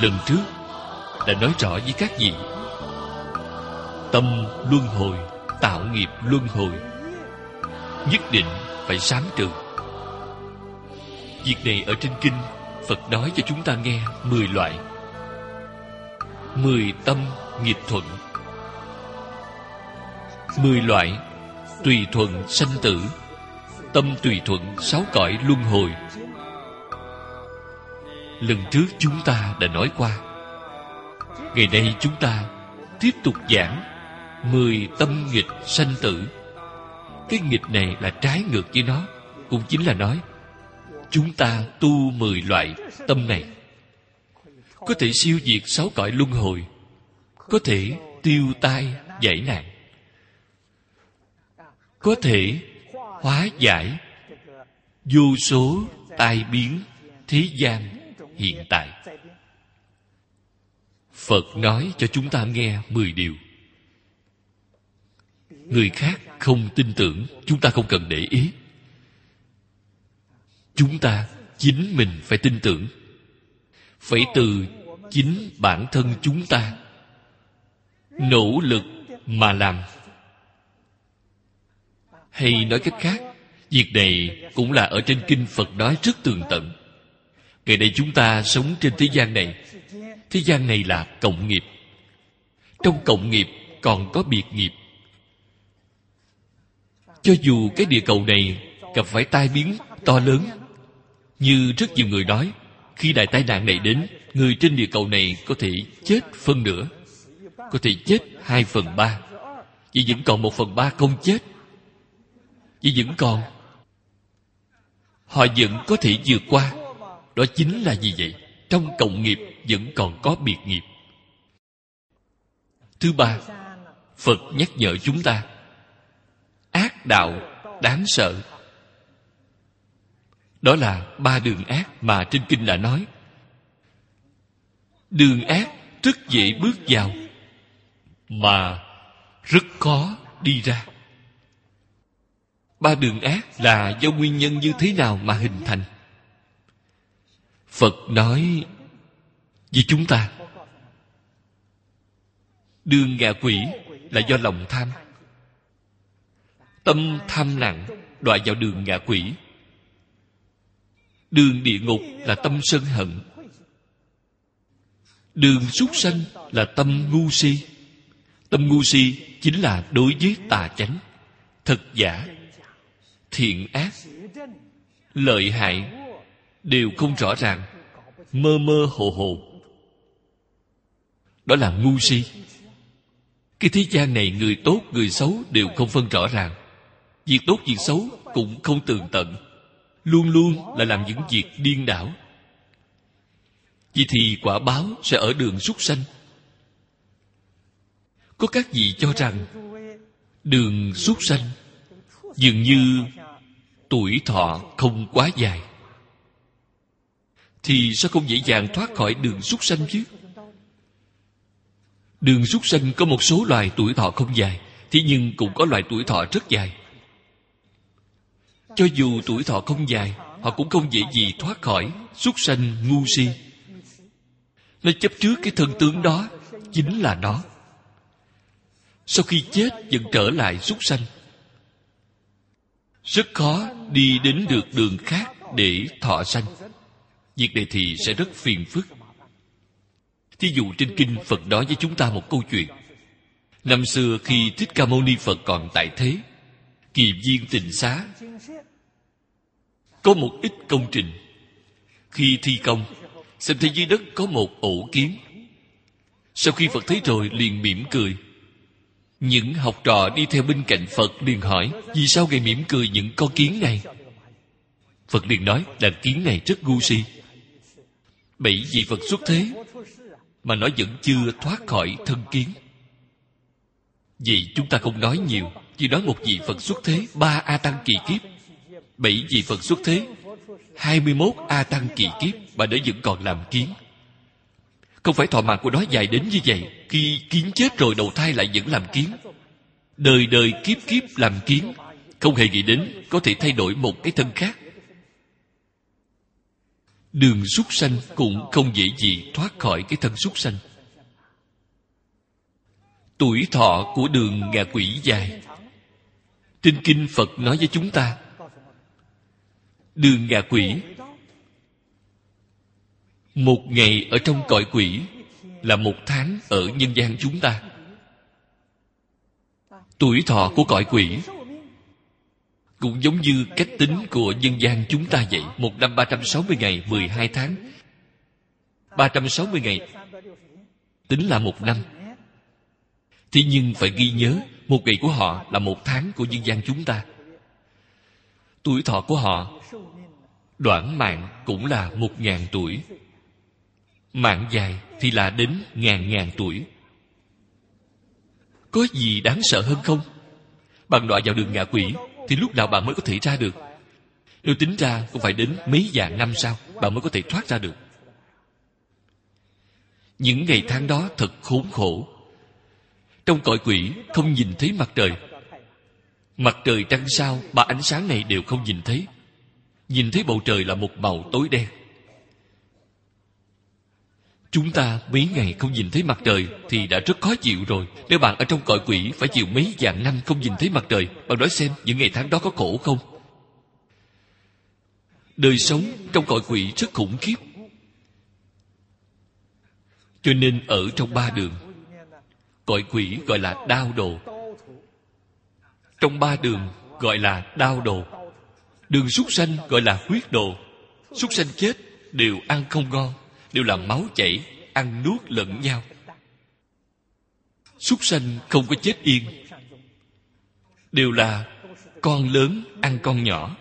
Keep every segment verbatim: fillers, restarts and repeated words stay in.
Lần trước đã nói rõ với các vị, tâm luân hồi, tạo nghiệp luân hồi, nhất định phải sám trừ. Việc này ở trên kinh Phật nói cho chúng ta nghe mười loại. Mười tâm nghiệp thuận. Mười loại tùy thuận sanh tử, tâm tùy thuận sáu cõi luân hồi. Lần trước chúng ta đã nói qua. Ngày nay chúng ta tiếp tục giảng mười tâm nghịch sanh tử. Cái nghịch này là trái ngược với nó, cũng chính là nói chúng ta tu mười loại tâm này, có thể siêu diệt sáu cõi luân hồi, có thể tiêu tai giải nạn, có thể hóa giải vô số tai biến thế gian hiện tại. Phật nói cho chúng ta nghe mười điều. Người khác không tin tưởng, chúng ta không cần để ý. Chúng ta chính mình phải tin tưởng, phải từ chính bản thân chúng ta nỗ lực mà làm. Hay nói cách khác, việc này cũng là ở trên kinh Phật nói rất tường tận. Ngày nay chúng ta sống trên thế gian này, thế gian này là cộng nghiệp. Trong cộng nghiệp còn có biệt nghiệp. Cho dù cái địa cầu này gặp phải tai biến to lớn, như rất nhiều người nói, khi đại tai nạn này đến, người trên địa cầu này có thể chết phân nửa, có thể chết hai phần ba, vì vẫn còn một phần ba không chết. Vì vẫn còn, họ vẫn có thể vượt qua. Đó chính là gì vậy? Trong cộng nghiệp vẫn còn có biệt nghiệp. Thứ ba, Phật nhắc nhở chúng ta, ác đạo đáng sợ. Đó là ba đường ác mà trên kinh đã nói. Đường ác rất dễ bước vào, mà rất khó đi ra. Ba đường ác là do nguyên nhân như thế nào mà hình thành? Phật nói với chúng ta, đường ngạ quỷ là do lòng tham. Tâm tham nặng đọa vào đường ngạ quỷ. Đường địa ngục là tâm sân hận. Đường súc sanh là tâm ngu si. Tâm ngu si chính là đối với tà chánh, thật giả, thiện ác, lợi hại đều không rõ ràng, mơ mơ hồ hồ. Đó là ngu si. Cái thế gian này người tốt người xấu đều không phân rõ ràng. Việc tốt việc xấu cũng không tường tận, luôn luôn là làm những việc điên đảo. Vì thì quả báo sẽ ở đường súc sanh. Có các vị cho rằng đường súc sanh dường như tuổi thọ không quá dài, thì sao không dễ dàng thoát khỏi đường súc sanh chứ? Đường súc sanh có một số loài tuổi thọ không dài, thế nhưng cũng có loài tuổi thọ rất dài. Cho dù tuổi thọ không dài, họ cũng không dễ gì thoát khỏi súc sanh ngu si. Nó chấp trước cái thân tướng đó chính là nó. Sau khi chết vẫn trở lại súc sanh, rất khó đi đến được đường khác để thọ sanh. Việc này thì sẽ rất phiền phức. Thí dụ trên kinh Phật nói với chúng ta một câu chuyện. Năm xưa khi Thích Ca Mâu Ni Phật còn tại thế, Kỳ Viên Tịnh Xá có một ít công trình. Khi thi công, xem thấy dưới đất có một ổ kiến. Sau khi Phật thấy rồi liền mỉm cười. Những học trò đi theo bên cạnh Phật liền hỏi, vì sao Ngài mỉm cười những con kiến này? Phật liền nói, đàn kiến này rất ngu si. Bảy vị Phật xuất thế mà nó vẫn chưa thoát khỏi thân kiến. Vậy chúng ta không nói nhiều, chỉ nói một vị Phật xuất thế ba A Tăng kỳ kiếp, bảy vị Phật xuất thế hai mươi mốt A Tăng kỳ kiếp mà nó vẫn còn làm kiến. Không phải thọ mạng của nó dài đến như vậy, khi kiến chết rồi đầu thai lại vẫn làm kiến, đời đời kiếp kiếp làm kiến, không hề nghĩ đến có thể thay đổi một cái thân khác. Đường súc sanh cũng không dễ gì thoát khỏi cái thân súc sanh. Tuổi thọ của đường ngạ quỷ dài. Trên kinh Phật nói với chúng ta, đường ngạ quỷ một ngày ở trong cõi quỷ là một tháng ở nhân gian chúng ta. Tuổi thọ của cõi quỷ cũng giống như cách tính của nhân gian chúng ta vậy. Một năm ba trăm sáu mươi ngày, mười hai tháng. Ba trăm sáu mươi ngày tính là một năm. Thế nhưng phải ghi nhớ, một ngày của họ là một tháng của nhân gian chúng ta. Tuổi thọ của họ đoạn mạng cũng là một ngàn tuổi. Mạng dài thì là đến ngàn ngàn tuổi. Có gì đáng sợ hơn không? Bạn đọa vào đường ngạ quỷ thì lúc nào bạn mới có thể ra được? Nếu tính ra cũng phải đến mấy vạn năm sau bạn mới có thể thoát ra được. Những ngày tháng đó thật khốn khổ. Trong cõi quỷ không nhìn thấy mặt trời. Mặt trời trăng sao, ba ánh sáng này đều không nhìn thấy. Nhìn thấy bầu trời là một màu tối đen. Chúng ta mấy ngày không nhìn thấy mặt trời thì đã rất khó chịu rồi. Nếu bạn ở trong cõi quỷ phải chịu mấy vạn năm không nhìn thấy mặt trời, bạn nói xem những ngày tháng đó có khổ không? Đời sống trong cõi quỷ rất khủng khiếp. Cho nên ở trong ba đường, cõi quỷ gọi là đao đồ. Trong ba đường gọi là đao đồ. Đường súc sanh gọi là huyết đồ. Súc sanh chết đều ăn không ngon, đều là máu chảy, ăn nuốt lẫn nhau. Súc sanh không có chết yên, đều là con lớn ăn con nhỏ.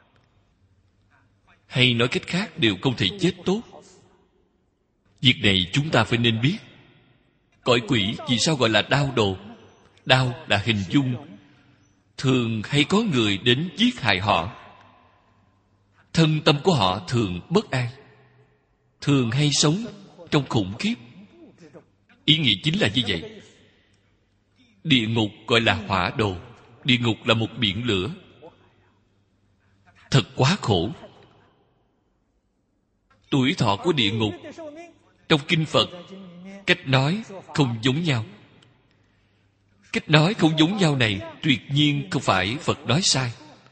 Hay nói cách khác, đều không thể chết tốt. Việc này chúng ta phải nên biết. Cõi quỷ vì sao gọi là đao đồ? Đao là hình dung thường hay có người đến giết hại họ. Thân tâm của họ thường bất an, thường hay sống trong khủng khiếp. Ý nghĩa chính là như vậy. Địa ngục gọi là hỏa đồ. Địa ngục là một biển lửa. Thật quá khổ. Tuổi thọ của địa ngục trong kinh Phật cách nói không giống nhau. Cách nói không giống nhau này tuyệt nhiên không phải Phật nói sai.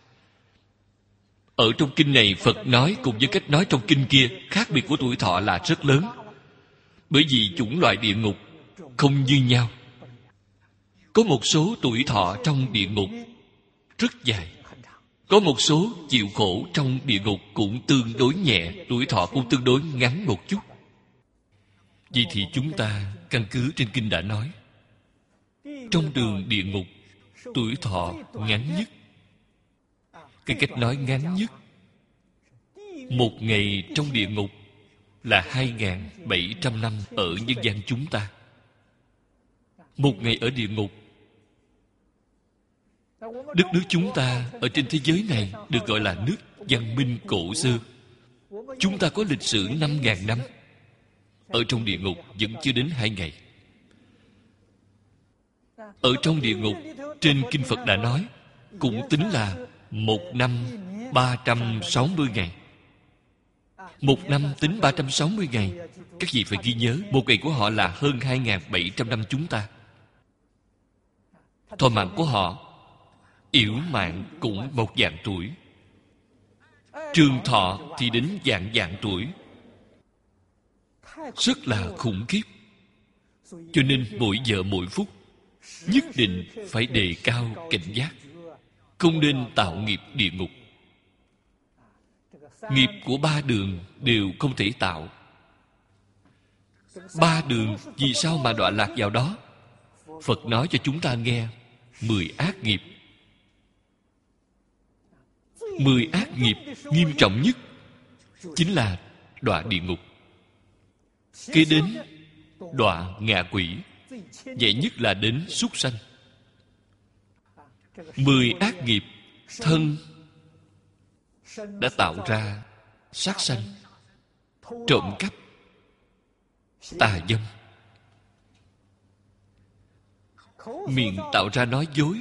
Ở trong kinh này Phật nói cùng với cách nói trong kinh kia, khác biệt của tuổi thọ là rất lớn. Bởi vì chủng loại địa ngục không như nhau. Có một số tuổi thọ trong địa ngục rất dài. Có một số chịu khổ trong địa ngục cũng tương đối nhẹ, tuổi thọ cũng tương đối ngắn một chút. Vậy thì chúng ta căn cứ trên kinh đã nói, trong đường địa ngục tuổi thọ ngắn nhất. Cái cách nói ngắn nhất, một ngày trong địa ngục là hai nghìn bảy trăm năm ở nhân gian chúng ta. Một ngày ở địa ngục, đất nước chúng ta ở trên thế giới này được gọi là nước văn minh cổ xưa. Chúng ta có lịch sử năm ngàn năm. Ở trong địa ngục vẫn chưa đến hai ngày. Ở trong địa ngục, trên kinh Phật đã nói, cũng tính là một năm ba trăm sáu mươi ngày. Một năm tính ba trăm sáu mươi ngày. Các vị phải ghi nhớ, một ngày của họ là hơn hai nghìn bảy trăm năm chúng ta. Thọ mạng của họ yểu mạng cũng một vạn tuổi. Trường thọ thì đến vạn vạn tuổi. Rất là khủng khiếp. Cho nên mỗi giờ mỗi phút nhất định phải đề cao cảnh giác, không nên tạo nghiệp địa ngục. Nghiệp của ba đường đều không thể tạo. Ba đường vì sao mà đọa lạc vào đó? Phật nói cho chúng ta nghe mười ác nghiệp. Mười ác nghiệp nghiêm trọng nhất chính là đọa địa ngục. Kế đến đọa ngạ quỷ. Nhẹ nhất là đến súc sanh. Mười ác nghiệp thân đã tạo ra sát sanh, trộm cắp, tà dâm. Miệng tạo ra nói dối,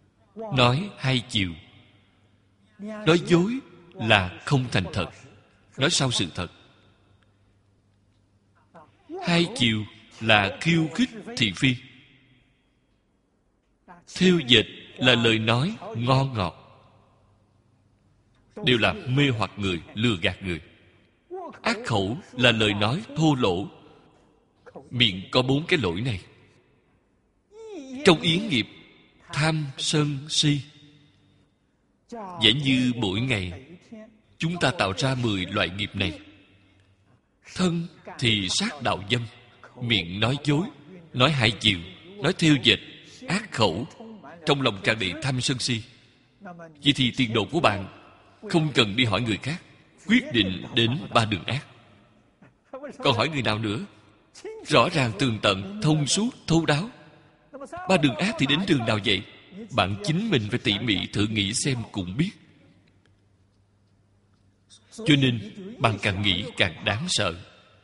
nói hai chiều. Nói dối là không thành thật. nói sau sự thật. Hai chiều là khiêu khích thị phi. Thêu dệt là lời nói ngon ngọt, đều là mê hoặc người, lừa gạt người. Ác khẩu là lời nói thô lỗ. Miệng có bốn cái lỗi này. Trong ý nghiệp tham sân si, giả như mỗi ngày chúng ta tạo ra mười loại nghiệp này. Thân thì sát đạo dâm, miệng nói dối, nói hai chiều, nói thêu dệt, ác khẩu, trong lòng tràn đầy tham sân si. Vậy thì tiền đồ của bạn không cần đi hỏi người khác, quyết định đến ba đường ác. Còn hỏi người nào nữa? Rõ ràng tường tận, thông suốt, thấu đáo. Ba đường ác thì đến đường nào vậy? Bạn chính mình phải tỉ mỉ thử nghĩ xem cũng biết. Cho nên bạn càng nghĩ càng đáng sợ.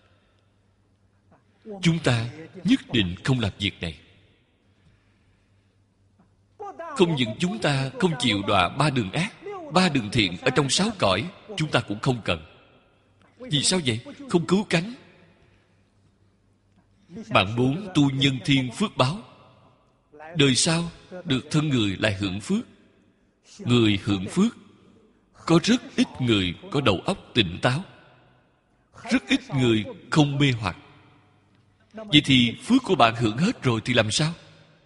Chúng ta nhất định không làm việc này. Không những chúng ta không chịu đọa ba đường ác, ba đường thiện ở trong sáu cõi chúng ta cũng không cần. Vì sao vậy? Không cứu cánh. Bạn muốn tu nhân thiên phước báo, đời sau được thân người lại hưởng phước. Người hưởng phước, có rất ít người có đầu óc tỉnh táo, rất ít người không mê hoặc. Vậy thì phước của bạn hưởng hết rồi thì làm sao?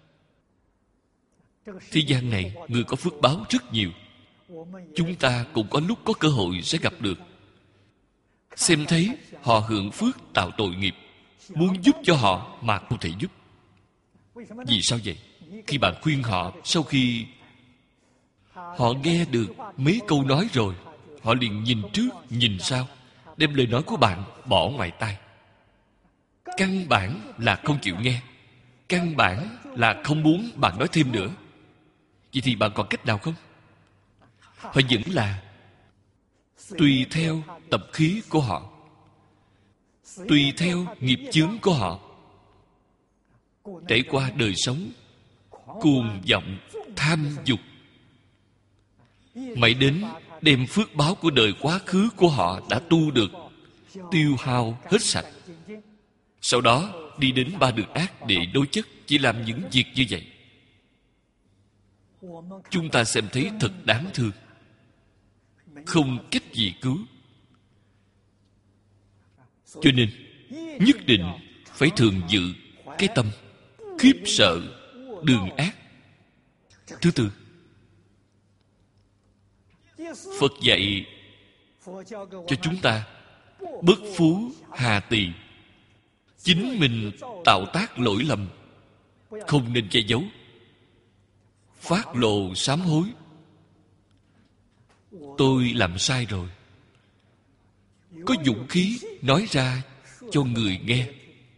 Thế gian này người có phước báo rất nhiều. Chúng ta cũng có lúc có cơ hội sẽ gặp được. Xem thấy họ hưởng phước tạo tội nghiệp, muốn giúp cho họ mà không thể giúp. Vì sao vậy? Khi bạn khuyên họ, sau khi họ nghe được mấy câu nói rồi, họ liền nhìn trước nhìn sau, đem lời nói của bạn bỏ ngoài tai. Căn bản là không chịu nghe, căn bản là không muốn bạn nói thêm nữa. Vậy thì bạn còn cách nào không? Họ vẫn là tùy theo tập khí của họ, tùy theo nghiệp chướng của họ, trải qua đời sống cuồng vọng tham dục, mãi đến đem phước báo của đời quá khứ của họ đã tu được tiêu hao hết sạch. Sau đó đi đến ba đường ác để đối chất, chỉ làm những việc như vậy. Chúng ta xem thấy thật đáng thương, không cách gì cứu. Cho nên nhất định phải thường giữ cái tâm khiếp sợ đường ác. Thứ tư, Phật dạy cho chúng ta bất phú hà tỳ. Chính mình tạo tác lỗi lầm, không nên che giấu, phát lộ sám hối. Tôi làm sai rồi, có dũng khí nói ra cho người nghe.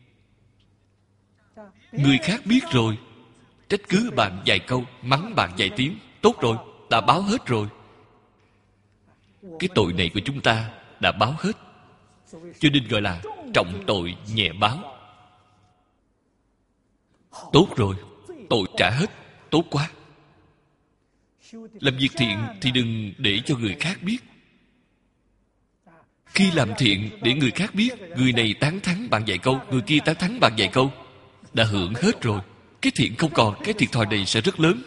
Người khác biết rồi, trách cứ bạn vài câu, mắng bạn vài tiếng, tốt rồi, đã báo hết rồi. Cái tội này của chúng ta đã báo hết, cho nên gọi là trọng tội nhẹ báo. Tốt rồi, tội trả hết, tốt quá. Làm việc thiện thì đừng để cho người khác biết. Khi làm thiện để người khác biết, người này tán thán bạn vài câu, người kia tán thán bạn vài câu, đã hưởng hết rồi. Cái thiện không còn, cái thiệt thòi này sẽ rất lớn.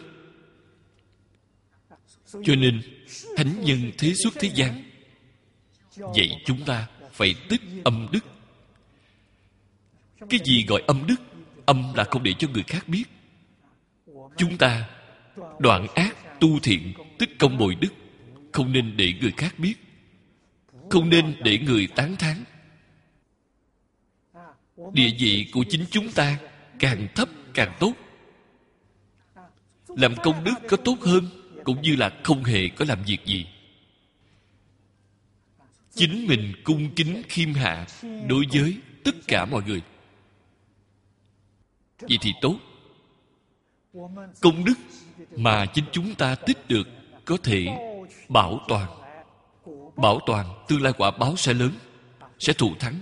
Cho nên thánh nhân thế xuất thế gian dạy chúng ta phải tích âm đức. Cái gì gọi âm đức? Âm là không để cho người khác biết. Chúng ta đoạn ác tu thiện, tích công bồi đức, không nên để người khác biết, không nên để người tán thán. Địa vị của chính chúng ta càng thấp càng tốt. Làm công đức có tốt hơn, cũng như là không hề có làm việc gì. Chính mình cung kính khiêm hạ đối với tất cả mọi người, vậy thì tốt. Công đức mà chính chúng ta tích được có thể bảo toàn. Bảo toàn tương lai quả báo sẽ lớn, sẽ thù thắng.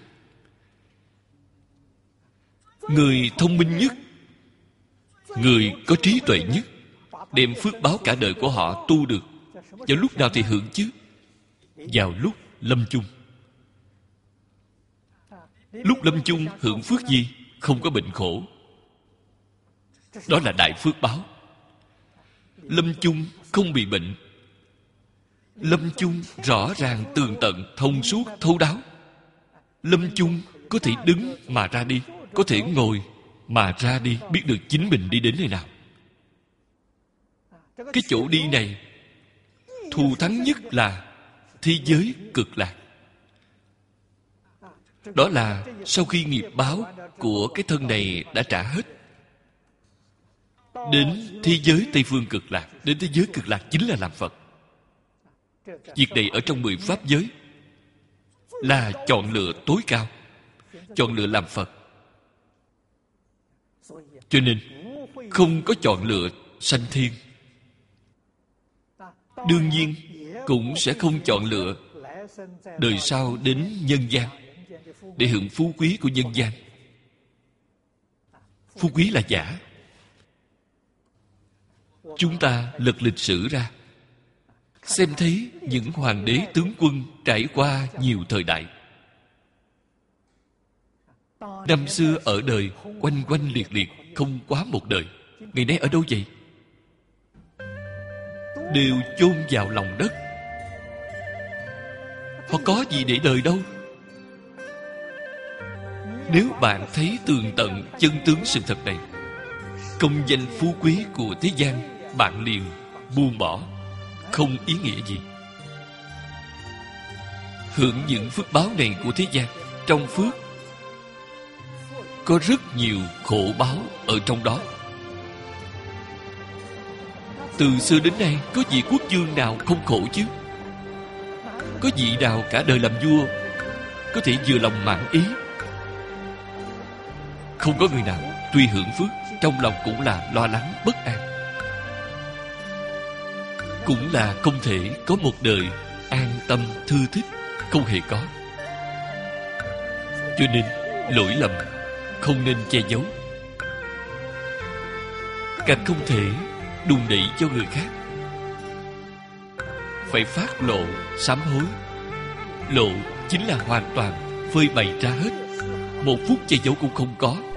Người thông minh nhất, người có trí tuệ nhất, đem phước báo cả đời của họ tu được, vào lúc nào thì hưởng chứ? Vào lúc lâm chung. lúc lâm chung hưởng phước gì? Không có bệnh khổ. Đó là đại phước báo. Lâm chung không bị bệnh. Lâm chung rõ ràng tường tận, thông suốt, thấu đáo. Lâm chung có thể đứng mà ra đi, có thể ngồi mà ra đi, biết được chính mình đi đến nơi nào. Cái chỗ đi này thù thắng nhất là thế giới cực lạc. Đó là sau khi nghiệp báo của cái thân này đã trả hết, đến thế giới Tây Phương cực lạc. Đến thế giới cực lạc chính là làm Phật. Việc này ở trong mười pháp giới là chọn lựa tối cao, chọn lựa làm Phật. Cho nên không có chọn lựa sanh thiên. Đương nhiên cũng sẽ không chọn lựa đời sau đến nhân gian để hưởng phú quý của nhân gian. Phú quý là giả. Chúng ta lật lịch sử ra, xem thấy những hoàng đế tướng quân trải qua nhiều thời đại. Năm xưa ở đời quanh quanh liệt liệt, không quá một đời. Ngày nay ở đâu vậy? Đều chôn vào lòng đất. Họ có gì để đời đâu. Nếu bạn thấy tường tận chân tướng sự thật này, công danh phú quý của thế gian bạn liền buông bỏ, không ý nghĩa gì. Hưởng những phước báo này của thế gian, trong phước có rất nhiều khổ báo ở trong đó. Từ xưa đến nay có vị quốc vương nào không khổ chứ? Có vị nào cả đời làm vua có thể vừa lòng mãn ý? Không có người nào tuy hưởng phước, trong lòng cũng là lo lắng bất an, cũng là không thể có một đời an tâm thư thích. Không hề có. Cho nên lỗi lầm không nên che giấu, càng không thể đùn đẩy cho người khác. Phải phát lộ, sám hối. Lộ chính là hoàn toàn phơi bày ra hết, một phút che giấu cũng không có.